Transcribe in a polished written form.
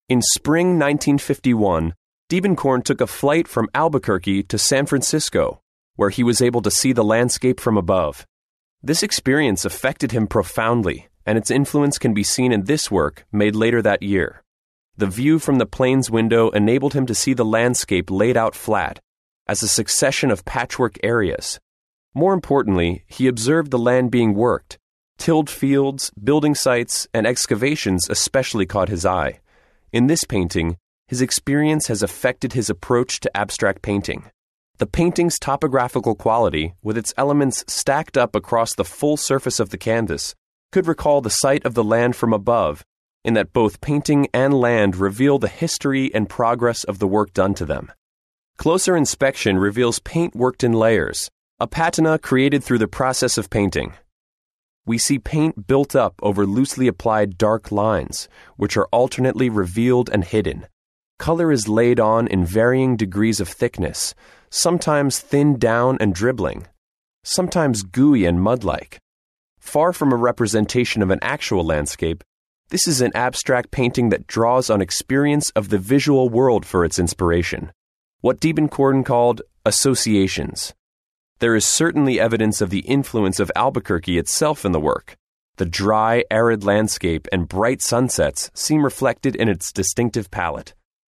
In spring 1951, Diebenkorn took a flight from Albuquerque to San Francisco, where he was able to see the landscape from above. This experience affected him profoundly, and its influence can be seen in this work made later that year. The view from the plane's window enabled him to see the landscape laid out flat, as a succession of patchwork areas. More importantly, he observed the land being worked. Tilled fields, building sites, and excavations especially caught his eye. In this painting, his experience has affected his approach to abstract painting. The painting's topographical quality, with its elements stacked up across the full surface of the canvas, could recall the sight of the land from above, in that both painting and land reveal the history and progress of the work done to them. Closer inspection reveals paint worked in layers, a patina created through the process of painting. We see paint built up over loosely applied dark lines, which are alternately revealed and hidden. Color is laid on in varying degrees of thickness, sometimes thinned down and dribbling, sometimes gooey and mud-like. Far from a representation of an actual landscape, this is an abstract painting that draws on experience of the visual world for its inspiration, what Diebenkorn called associations. There is certainly evidence of the influence of Albuquerque itself in the work. The dry, arid landscape and bright sunsets seem reflected in its distinctive palette.